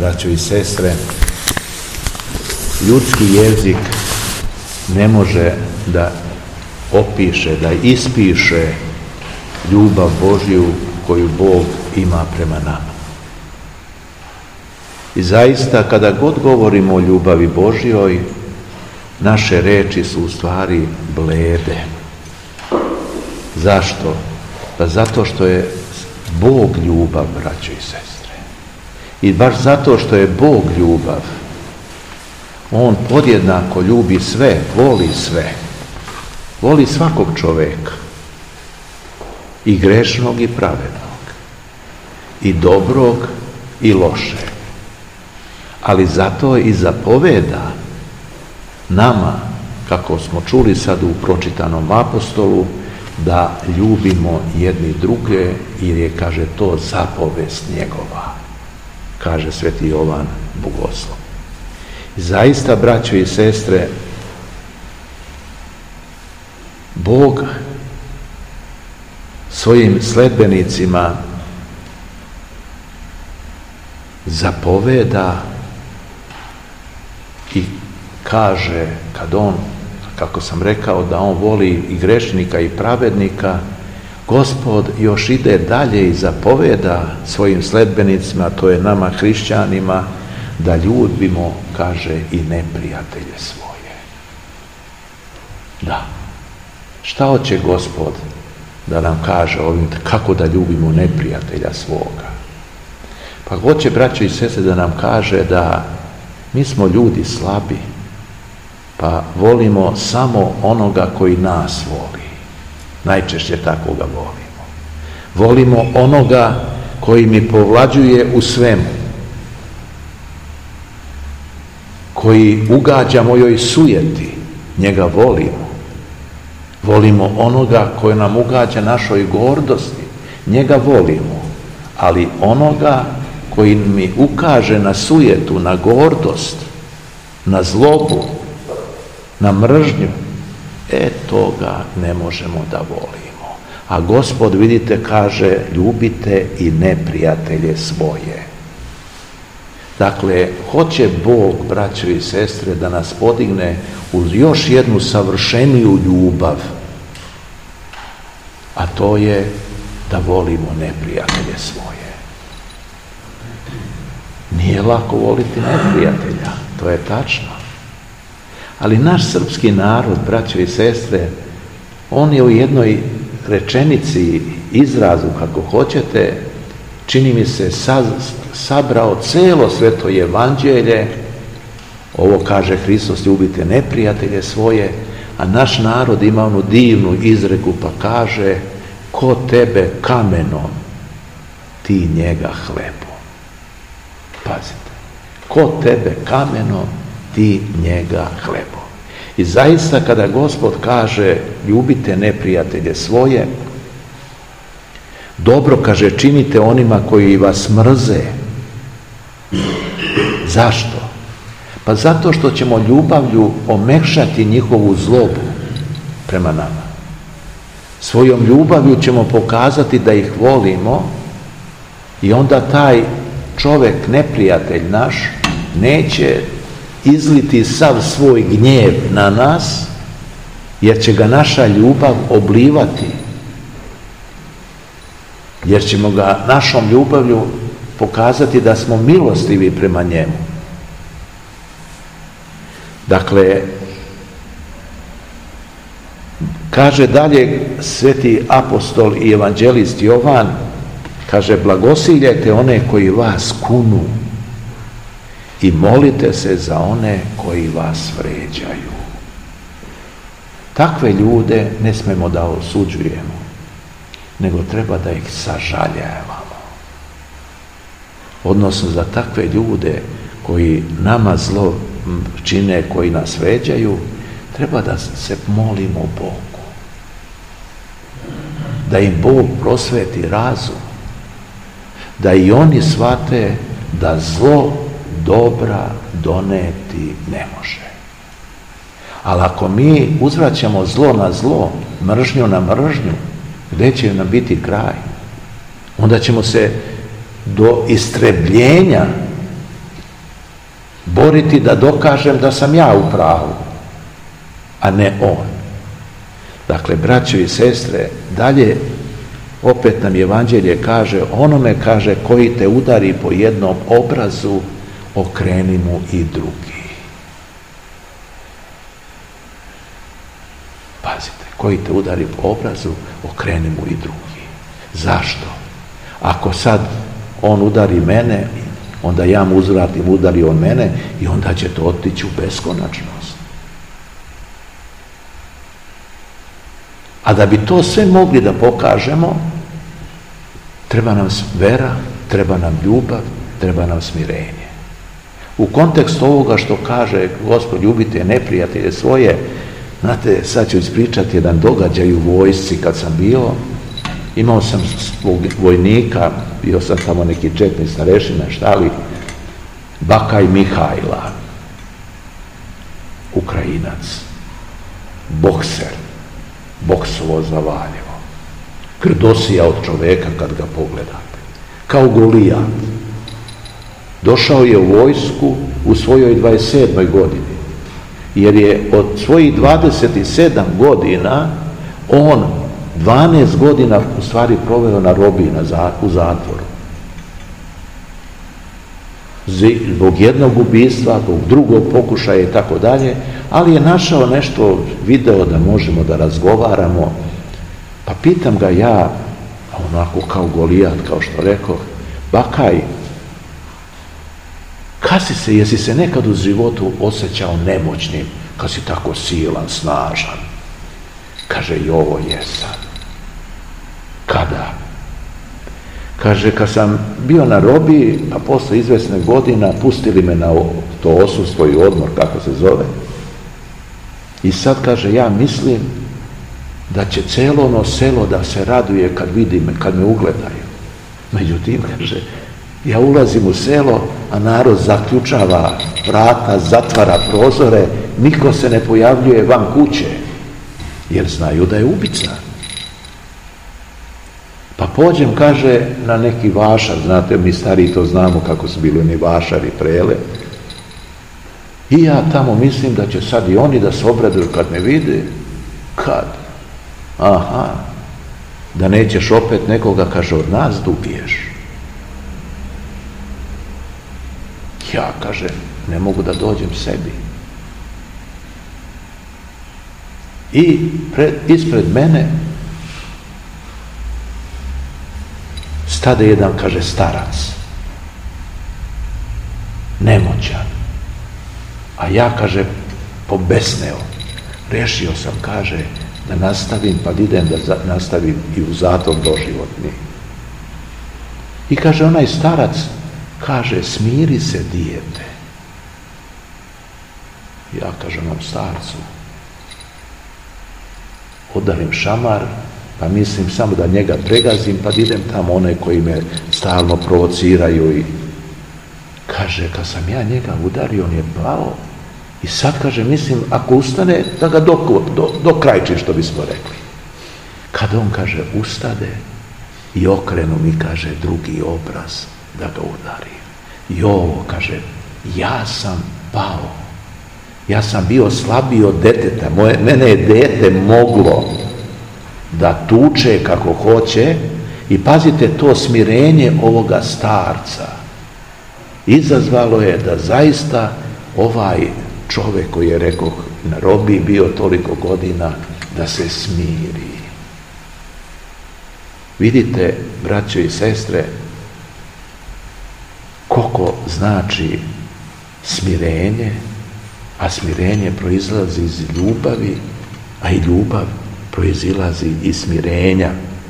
braćo i sestre, ljudski jezik ne može da opiše, da ispiše ljubav Božju koju Bog ima prema nama. I zaista, kada god govorimo o ljubavi Božjoj, naše reči su u stvari blede. Zašto? Pa zato što je Bog ljubav, braćo i sestre. I baš zato što je Bog ljubav, On podjednako ljubi sve, voli sve. Voli svakog čoveka. I grešnog i pravednog. I dobrog i lošeg. Ali zato i zapoveda nama, kako smo čuli sad u pročitanom apostolu, da ljubimo jedni druge, jer je, kaže, to zapovest njegova, kaže sveti Jovan Bogoslov. Zaista, braćo i sestre, Bog svojim sledbenicima zapoveda i kaže, kad on, kako sam rekao, da on voli i grešnika i pravednika, Gospod još ide dalje i zapoveda svojim sledbenicima, to je nama hrišćanima, da ljubimo, kaže, i neprijatelje svoje. Da. Šta hoće Gospod da nam kaže ovim, kako da ljubimo neprijatelja svoga? Pa hoće, braćo i sestre, da nam kaže da mi smo ljudi slabi, pa volimo samo onoga koji nas voli. Najčešće tako ga volimo. Volimo onoga koji mi povlađuje u svemu, koji ugađa mojoj sujeti, njega volimo. Volimo onoga koji nam ugađa našoj gordosti, njega volimo. Ali onoga koji mi ukaže na sujetu, na gordost, na zlobu, na mržnju, toga ne možemo da volimo. A Gospod, vidite, kaže, ljubite i neprijatelje svoje. Dakle, hoće Bog, braćo i sestre, da nas podigne uz još jednu savršeniju ljubav, a to je da volimo neprijatelje svoje. Nije lako voliti neprijatelja, to je tačno. Ali naš srpski narod, braćo i sestre, on je u jednoj rečenici, izrazu, kako hoćete, čini mi se, sabrao celo sveto evanđelje. Ovo kaže Hristos, ljubite neprijatelje svoje, a naš narod ima onu divnu izreku, pa kaže, ko tebe kamenom, ti njega hlebom. Pazite, ko tebe kamenom, ti njega hlebom. I zaista, kada Gospod kaže, ljubite neprijatelje svoje, dobro, kaže, činite onima koji vas mrze. Zašto? Pa zato što ćemo ljubavlju omekšati njihovu zlobu prema nama. Svojom ljubavlju ćemo pokazati da ih volimo i onda taj čovjek, neprijatelj naš, neće izliti sav svoj gnjev na nas, jer će ga naša ljubav oblivati. Jer ćemo ga našom ljubavlju pokazati da smo milostivi prema njemu. Dakle, kaže dalje sveti apostol i evanđelist Jovan, kaže, blagosiljajte one koji vas kunu i molite se za one koji vas vređaju. Takve ljude ne smemo da osuđujemo, nego treba da ih sažaljavamo. Odnosno, za takve ljude koji nama zlo čine, koji nas vređaju, treba da se molimo Bogu. Da im Bog prosveti razum. Da i oni shvate da zlo dobra doneti ne može. Ali ako mi uzvraćamo zlo na zlo, mržnju na mržnju, gdje će nam biti kraj? Onda ćemo se do istrebljenja boriti da dokažem da sam ja u pravu, a ne on. Dakle, braćo i sestre, dalje opet nam Evanđelje kaže, onome kaže koji te udari po jednom obrazu, okreni mu i drugi. Pazite, koji te udari po obrazu, okreni mu i drugi. Zašto? Ako sad on udari mene, onda ja mu uzvratim, udari on mene i onda će to otići u beskonačnost. A da bi to sve mogli da pokažemo, treba nam vera, treba nam ljubav, treba nam smirenje. U kontekstu ovoga što kaže Gospod, ljubite neprijatelje svoje, znate, sad ću ispričati jedan događaj u vojsci kad sam bio. Imao sam svog vojnika, bio sam tamo neki četni starešina, štali, Bakaj Mihajla, Ukrajinac, bokser, boksovo za Valjevo, grdosija od čoveka kad ga pogledate, kao Golijat. Došao je u vojsku u svojoj 27. godini, jer je od svojih 27 godina on 12 godina u stvari proveo na robiji u zatvoru. Zbog jednog ubistva, zbog drugog pokušaja i tako dalje, ali je našao nešto, video da možemo da razgovaramo, pa pitam ga ja, onako kao Golijat, kao što rekao, Bakaj, jesi se nekad u životu osjećao nemoćnim, kad si tako silan, snažan? Kaže, i ovo jesam. Kada? Kaže, kad sam bio na robiji, a posle izvesne godina pustili me na to odsustvo i odmor, kako se zove. I sad, kaže, ja mislim da će celo ono selo da se raduje kad vidi me, kad me ugledaju. Međutim, kaže, ja ulazim u selo, a narod zaključava vrata, zatvara prozore, niko se ne pojavljuje van kuće, jer znaju da je ubica. Pa pođem, kaže, na neki vašar, znate, mi stariji to znamo kako su bili oni vašari, prele. I ja tamo mislim da će sad i oni da se obraduju kad me vide. Kad? Aha, da nećeš opet nekoga, kaže, od nas da ubiješ. Ja, kaže, ne mogu da dođem sebi. I ispred mene stade jedan, kaže, starac, nemoćan, a ja, kaže, pobesneo, rešio sam, kaže, da nastavim, pa idem da nastavim i u zatvor doživotni. I kaže, onaj starac, kaže, smiri se, dijete. Ja, kaže, onom starcu, udarim šamar, pa mislim samo da njega pregazim, pa idem tamo one koji me stalno provociraju i kaže, kad sam ja njega udario, on je pao i sad, kaže, mislim, ako ustane, da ga dokrajči, što bismo rekli. Kad on, kaže, ustade i okrenu mi, kaže, drugi obraz da ga udari. I ovo, kaže, ja sam pao. Ja sam bio slabiji od deteta. Mene je dete moglo da tuče kako hoće i pazite, to smirenje ovoga starca izazvalo je da zaista ovaj čovjek koji je, rekao, na robiji bio toliko godina, da se smiri. Vidite, braćo i sestre, koliko znači smirenje, a smirenje proizlazi iz ljubavi, a i ljubav proizilazi iz smirenja.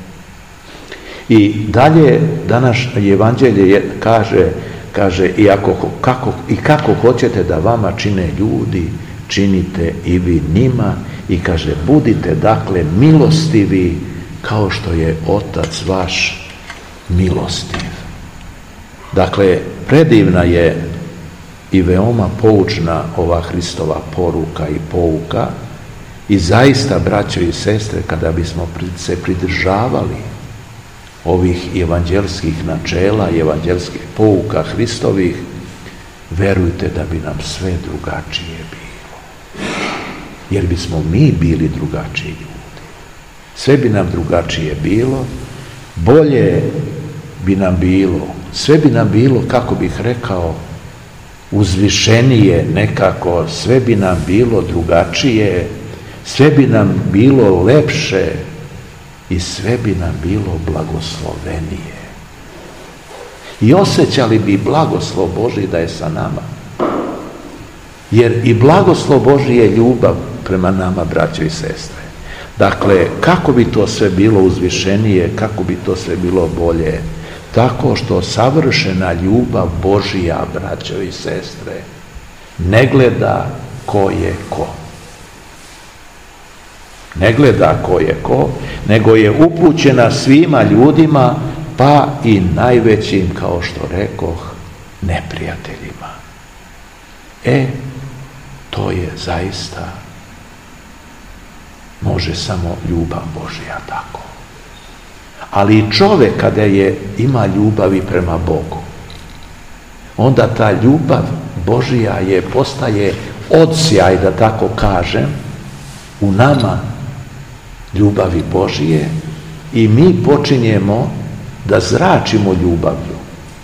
I dalje današnje Evanđelje kaže i kako hoćete da vama čine ljudi, činite i vi njima, i kaže, budite dakle milostivi kao što je Otac vaš milostiv. Dakle, predivna je i veoma poučna ova Hristova poruka i pouka, i zaista, braćo i sestre, kada bismo se pridržavali ovih evanđelskih načela i evanđelskih pouka Hristovih, verujte da bi nam sve drugačije bilo. Jer bismo mi bili drugačiji ljudi. Sve bi nam drugačije bilo, bolje bi nam bilo, sve bi nam bilo, kako bih rekao, uzvišenije nekako, sve bi nam bilo drugačije, sve bi nam bilo lepše i sve bi nam bilo blagoslovenije. I osjećali bi blagoslov Božji da je sa nama. Jer i blagoslov Božji je ljubav prema nama, braćo i sestre. Dakle, kako bi to sve bilo uzvišenije, kako bi to sve bilo bolje? Tako što savršena ljubav Božja, braćo i sestre, ne gleda ko je ko. Ne gleda ko je ko, nego je upućena svima ljudima, pa i najvećim, kao što rekoh, neprijateljima. To je zaista, može samo ljubav Božja tako. Ali i čovjek kada ima ljubavi prema Bogu, onda ta ljubav Božja postaje odsjaj, da tako kažem, u nama ljubavi Božje i mi počinjemo da zračimo ljubavlju.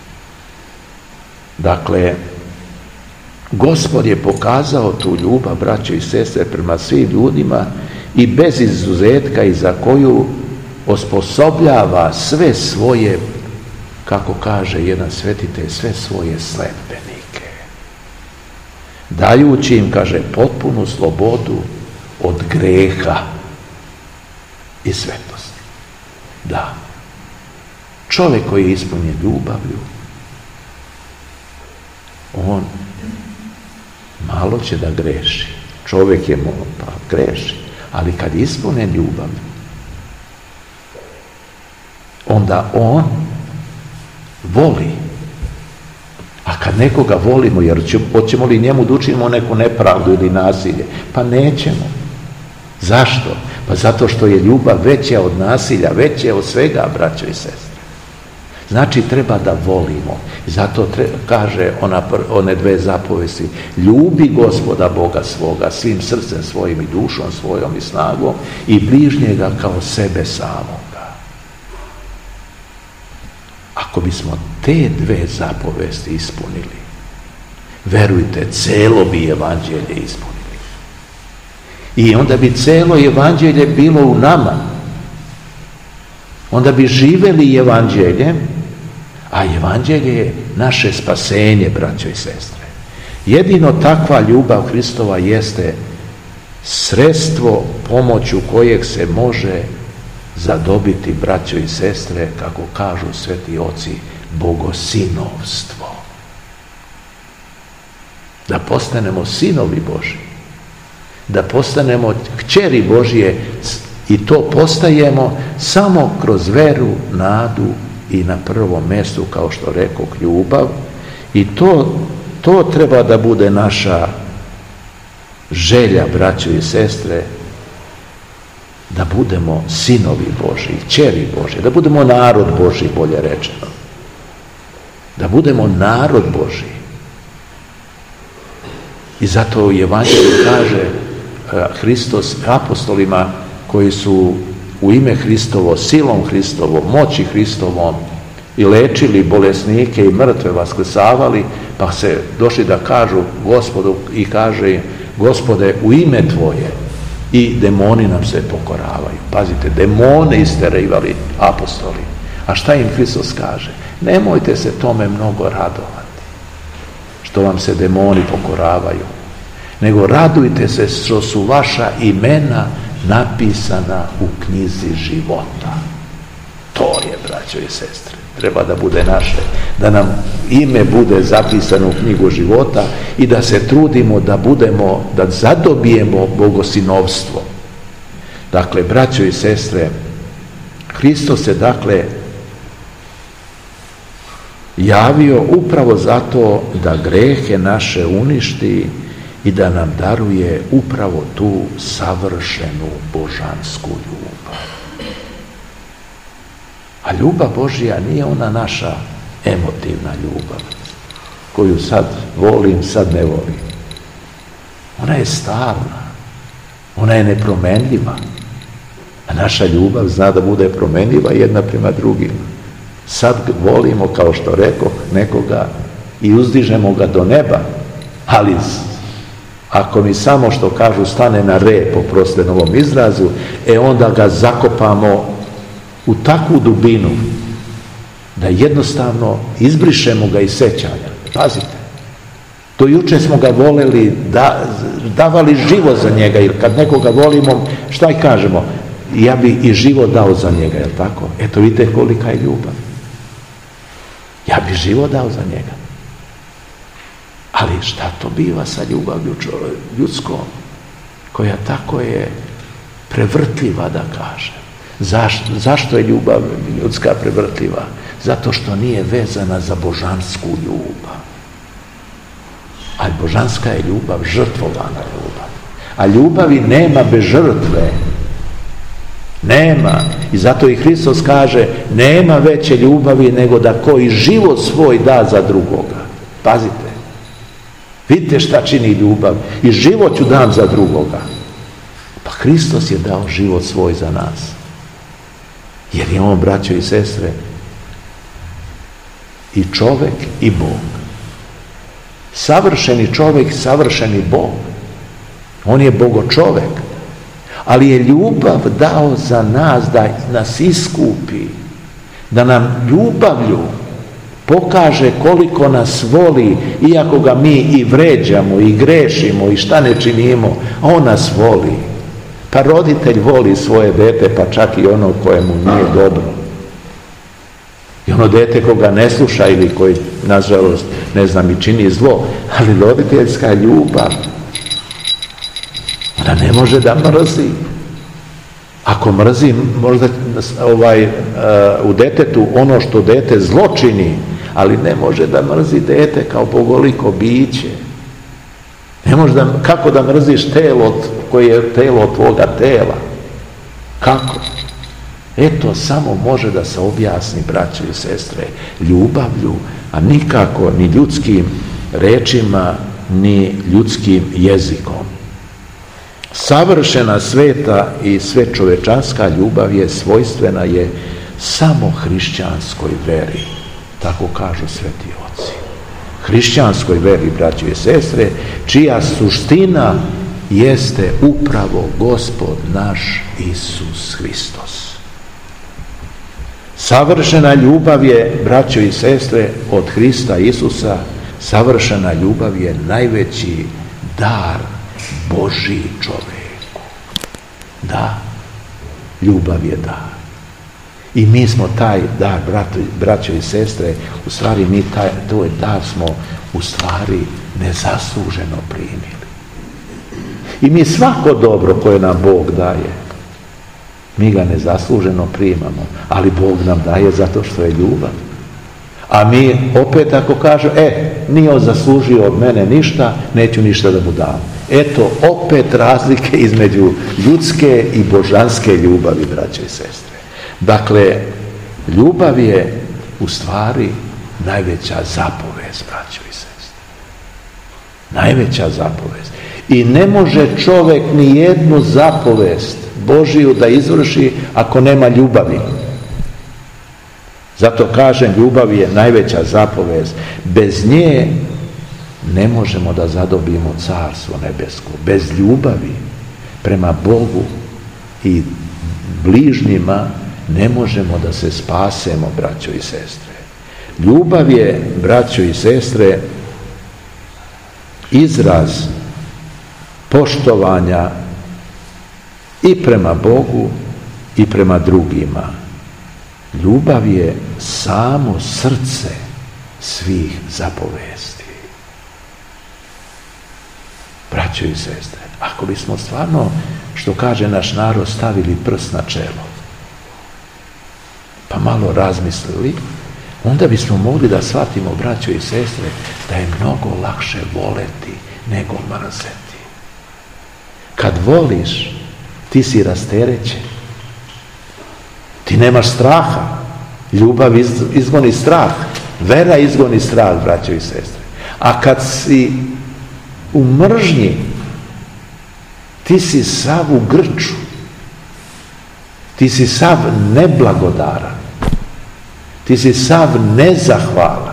Dakle, Gospod je pokazao tu ljubav, braćo i sestre, prema svim ljudima i bez izuzetka, i za koju osposobljava sve svoje, kako kaže jedan svetitelj, sve svoje sledbenike. Dajući im, kaže, potpunu slobodu od greha i svetosti. Da. Čovjek koji je ispunjen ljubavlju, on malo će da greši. Čovjek je greši, ali kad je ispunjen ljubavlju, onda on voli. A kad nekoga volimo, jer hoćemo li njemu da učinimo neku nepravdu ili nasilje? Pa nećemo. Zašto? Pa zato što je ljubav veća od nasilja, veća od svega, braćo i sestre. Znači, treba da volimo. Zato kaže one dve zapovesti: ljubi Gospoda Boga svoga svim srcem svojim i dušom svojom i snagom i bližnjega kao sebe samoga. Ako bismo te dve zapovesti ispunili, verujte, celo bi evanđelje ispunili. I onda bi celo evanđelje bilo u nama. Onda bi živeli evanđeljem, a evanđelje je naše spasenje, braćo i sestre. Jedino takva ljubav Hristova jeste sredstvo pomoću kojeg se može zadobiti, braćo i sestre, kako kažu sveti oci, bogosinovstvo. Da postanemo sinovi Božji, da postanemo kćeri Božje, i to postajemo samo kroz veru, nadu i na prvom mjestu, kao što rekoh, ljubav. I to treba da bude naša želja, braćo i sestre, da budemo sinovi Božji, kćeri Božji, da budemo narod Božji, bolje rečeno. Da budemo narod Božji. I zato u Evanđelju kaže Hristos apostolima koji su u ime Hristovo, silom Hristovom, moći Hristovom i lečili bolesnike i mrtve vaskrsavali, pa se došli da kažu Gospodu i kaže im: Gospode, u ime Tvoje, i demoni nam se pokoravaju. Pazite, demone isterivali apostoli. A šta im Hristos kaže? Nemojte se tome mnogo radovati, što vam se demoni pokoravaju, nego radujte se što su vaša imena napisana u knjizi života. To je, braćo i sestre, treba da bude naše, da nam ime bude zapisano u knjigu života i da se trudimo da zadobijemo bogosinovstvo. Dakle, braćo i sestre, Hristos se dakle javio upravo zato da grehe naše uništi i da nam daruje upravo tu savršenu božansku ljubav. A ljubav Božja nije ona naša emotivna ljubav, koju sad volim, sad ne volim. Ona je stalna, ona je nepromenljiva. A naša ljubav zna da bude promenljiva jedna prema drugima. Sad volimo, kao što rekoh, nekoga i uzdižemo ga do neba, ali ako mi samo, što kažu, stane na rep, oprostite na ovom izrazu, onda ga zakopamo u takvu dubinu da jednostavno izbrišemo ga iz sećanja. Pazite, do juče smo ga voleli, davali život za njega, jer kad nekoga volimo, šta i kažemo? Ja bi i život dao za njega, je li tako? Eto, vidite kolika je ljubav. Ja bi život dao za njega. Ali šta to biva sa ljubavlju ljudskom, koja tako je prevrtljiva, da kažem. Zašto je ljubav ljudska prevrtljiva? Zato što nije vezana za božansku ljubav. A božanska je ljubav, žrtvovana ljubav. A ljubavi nema bez žrtve. Nema. I zato i Hristos kaže, nema veće ljubavi nego da koji život svoj da za drugoga. Pazite. Vidite šta čini ljubav. I život ću dam za drugoga. Pa Hristos je dao život svoj za nas. Jer je on, braćo i sestre, i čovjek i Bog. Savršeni čovjek, savršeni Bog. On je bogočovjek. Ali je ljubav dao za nas da nas iskupi. Da nam ljubavlju pokaže koliko nas voli, iako ga mi i vređamo i grešimo i šta ne činimo, a on nas voli. Pa roditelj voli svoje dete, pa čak i ono kojemu nije dobro. I ono dete koga ne sluša ili koji, nažalost, ne znam, i čini zlo, ali roditeljska ljubav, ona ne može da mrzi. Ako mrzi, možda u detetu ono što dete zlo čini, ali ne može da mrzi dete kao bogoliko biće. Ne može kako da mrziš telo koje je telo tvoga tela? Kako? Eto, samo može da se objasni, braćo i sestre, ljubavlju, a nikako ni ljudskim rečima, ni ljudskim jezikom. Savršena, sveta i sve čovečanska ljubav je svojstvena je samo hrišćanskoj veri. Tako kažu sveti oci. Hrišćanskoj veri, braćo i sestre, čija suština jeste upravo Gospod naš Isus Hristos. Savršena ljubav je, braćo i sestre, od Hrista Isusa, savršena ljubav je najveći dar Božji čovjeku. Da, ljubav je dar. I mi smo taj dar, braćo i sestre, u stvari mi taj dar smo u stvari nezasluženo primili. I mi svako dobro koje nam Bog daje, mi ga nezasluženo primamo, ali Bog nam daje zato što je ljubav. A mi opet ako kažu, nije on zaslužio od mene ništa, neću ništa da mu dam. Eto, opet razlike između ljudske i božanske ljubavi, braće i sestre. Dakle, ljubav je u stvari najveća zapovest, braćo i sestre. Najveća zapovest. I ne može čovjek ni jednu zapovest Božiju da izvrši ako nema ljubavi. Zato kažem, ljubav je najveća zapovest. Bez nje ne možemo da zadobijemo carstvo nebesko. Bez ljubavi prema Bogu i bližnjima ne možemo da se spasemo, braćo i sestre. Ljubav je, braćo i sestre, izraz poštovanja i prema Bogu i prema drugima. Ljubav je samo srce svih zapovesti. Braćo i sestre, ako bismo stvarno, što kaže naš narod, stavili prst na čelo, pa malo razmislili, onda bismo mogli da shvatimo, braćo i sestre, da je mnogo lakše voleti nego mrzeti. Kad voliš, ti si rasterećen. Ti nemaš straha. Ljubav izgoni strah. Vera izgoni strah, braćo i sestre. A kad si u mržnji, ti si sav u grču, ti si sav neblagodaran, ti si sav nezahvalan,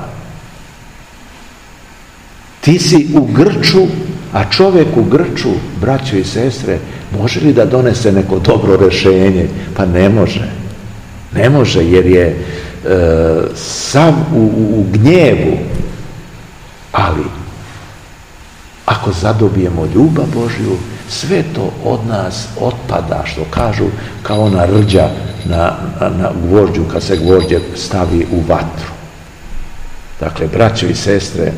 ti si u grču, a čovjek u grču, braćo i sestre, može li da donese neko dobro rješenje? Pa ne može. Ne može, jer je sav u gnjevu. Ali ako zadobijemo ljubav Božju, sve to od nas otpada, što kažu, kao ona rđa na gvožđu, kad se gvožđe stavi u vatru. Dakle, braćo i sestre,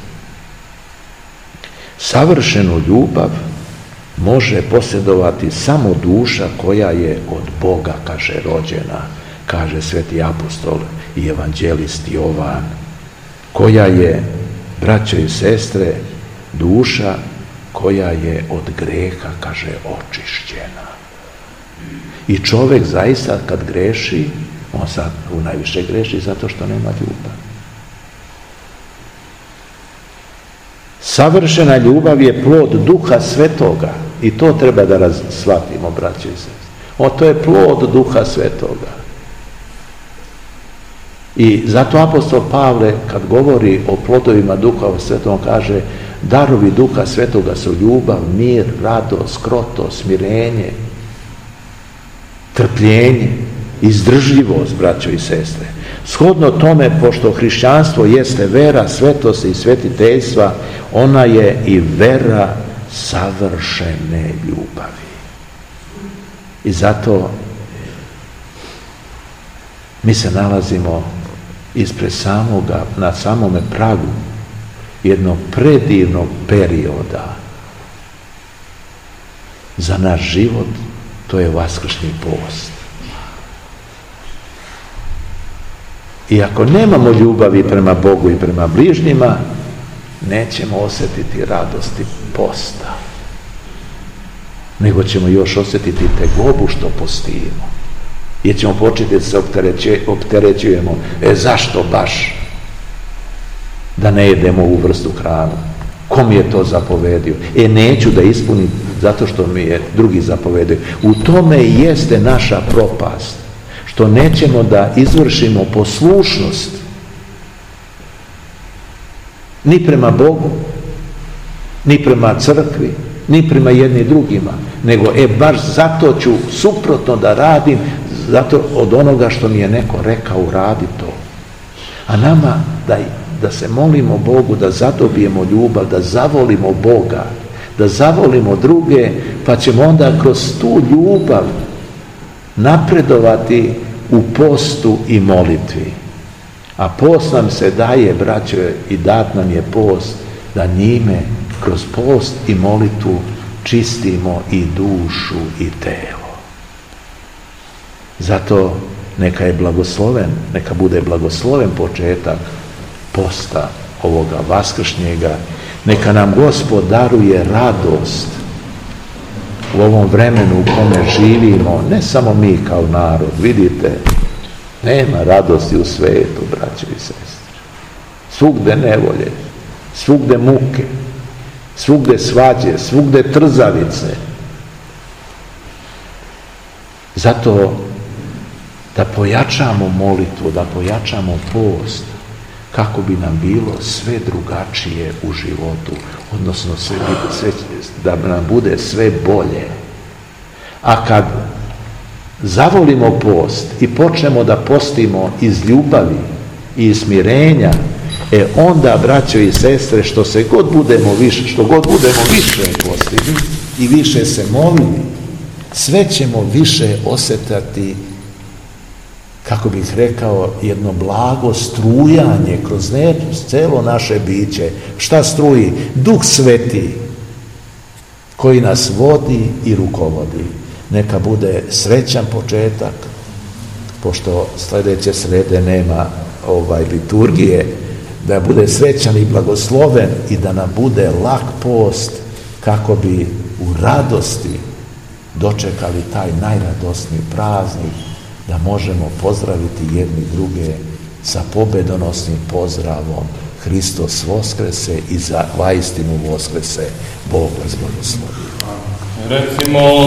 savršenu ljubav može posjedovati samo duša koja je od Boga, kaže, rođena, kaže sveti apostol i evanđelist Jovan, koja je, braćo i sestre, duša koja je od greha, kaže, očišćena. I čovjek zaista kad greši, on sad najviše greši zato što nema ljubav. Savršena ljubav je plod Duha Svetoga i to treba da shvatimo, braćo i sestre. To je plod Duha Svetoga. I zato apostol Pavle, kad govori o plodovima Duha Svetoga, kaže: darovi Duha Svetoga su ljubav, mir, radost, krotost, smirenje, trpljenje, izdržljivost, braćo i sestre. Shodno tome, pošto hrišćanstvo jeste vera svetosti i svetiteljstva, ona je i vera savršene ljubavi. I zato mi se nalazimo ispred na samome pragu jednog predivnog perioda za naš život, to je vaskršnji post. I ako nemamo ljubavi prema Bogu i prema bližnjima, nećemo osjetiti radosti posta, nego ćemo još osjetiti tegobu što postimo. Jer ćemo početi da se opterećujemo, zašto baš da ne jedemo ovu vrstu hranu? Ko mi je to zapovedio? Neću da ispunim zato što mi je drugi zapovedio. U tome jeste naša propast, što nećemo da izvršimo poslušnost ni prema Bogu, ni prema crkvi, ni prema jedni drugima, nego baš zato ću suprotno da radim, zato od onoga što mi je neko rekao, uradi to. A nama da se molimo Bogu, da zadobijemo ljubav, da zavolimo Boga, da zavolimo druge, pa ćemo onda kroz tu ljubav napredovati u postu i molitvi. A post nam se daje, braćo, i dat nam je post, da njime kroz post i molitvu čistimo i dušu i telo. Zato neka bude blagosloven početak posta ovoga vaskršnjega. Neka nam Gospod daruje radost u ovom vremenu u kome živimo, ne samo mi kao narod. Vidite, nema radosti u svetu, braćo i sestre. Svugde nevolje, svugde muke, svugde svađe, svugde trzavice. Zato da pojačamo molitvu, da pojačamo post, kako bi nam bilo sve drugačije u životu, odnosno da nam bude sve bolje. A kad zavolimo post i počnemo da postimo iz ljubavi i iz smirenja, onda, braćo i sestre, što god budemo više postili i više se molili, sve ćemo više osjetati, kako bih rekao, jedno blago strujanje kroz celo naše biće. Šta struji? Duh Sveti koji nas vodi i rukovodi. Neka bude srećan početak, pošto sljedeće srede nema liturgije, da bude srećan i blagosloven i da nam bude lak post, kako bi u radosti dočekali taj najradosniji praznik, da možemo pozdraviti jedni druge sa pobedonosnim pozdravom: Hristos voskrese i za istinu voskrese. Bog vas blagoslovi. Recimo